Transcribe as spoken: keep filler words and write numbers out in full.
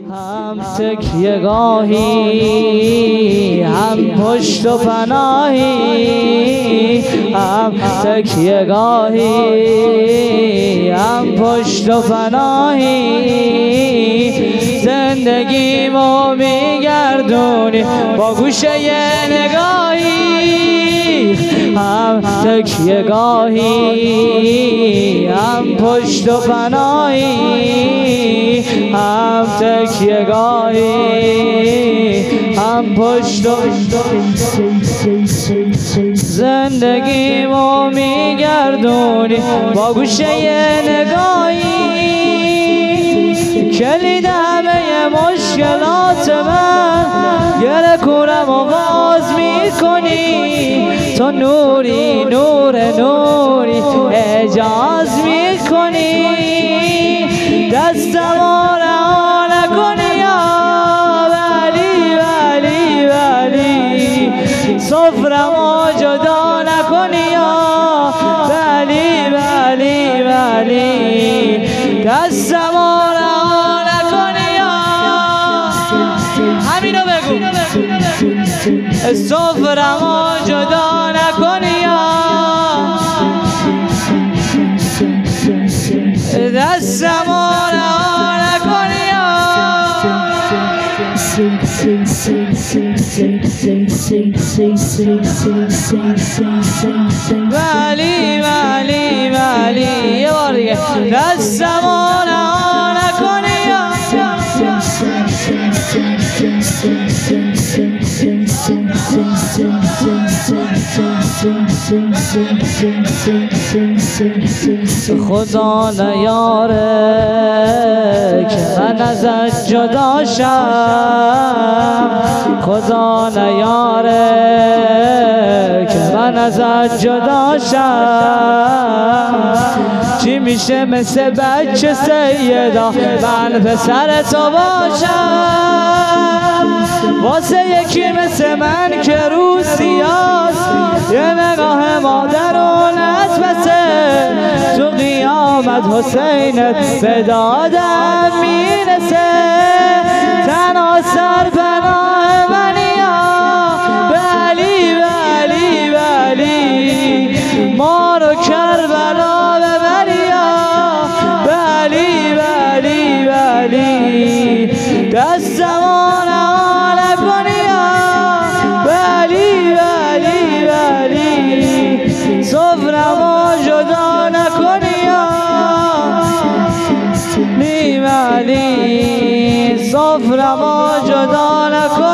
هم تکیه گاهی هم پشت و پناهی، هم تکیه گاهی هم پشت و پناهی، زندگیمو میگردونی با گوشه نگاهی، هم تکیه گاهی هم پشت و پناهی، هم تکیه گاهی هم پشت و زندگیمو میگردونی با گوشه نگاهی، کلید همه مشکلات من گره کورم و باز میکنی، تو نوری نور نوری اعجاز میکنی، دستمو رها نکنی یا ولی ولی ولی، سفرمو جدا نکنی یا ولی ولی ولی، دستمو رها نکنی یا همینو بگو، سفرمو جدا نکنی یا دستمو رها نکنی یا ولی ولی ولی، یه بار دیگه، دستمو رها نکنی یا خدا نیاره که من ازت جدا شم، خدا نیاره که من ازت جدا شم، چی میشه مثل بچه سیدا من پسر تو باشم، واسه یکی مثل من که رو سیاست یه نگاه مادرونت بسه، تو قیامت حسینت به دادم میرسه، تنها سر پناه منی یا ولی ولی ولی، ما رو کربلا ببری یا ولی ولی ولی، دستمو رها نکنی یا ولی ولی ولی، سفرمو جدا نکنی یا ولی، سفرمو جدا نکنی